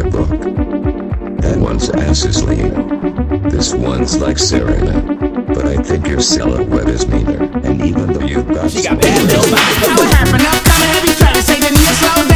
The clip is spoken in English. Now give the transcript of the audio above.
Look. That one's ass is lean. This one's like Serena. But I think your silhouette is meaner. And even though you've got She got bad little body. How it happen? I'm coming, every try to say that you're slow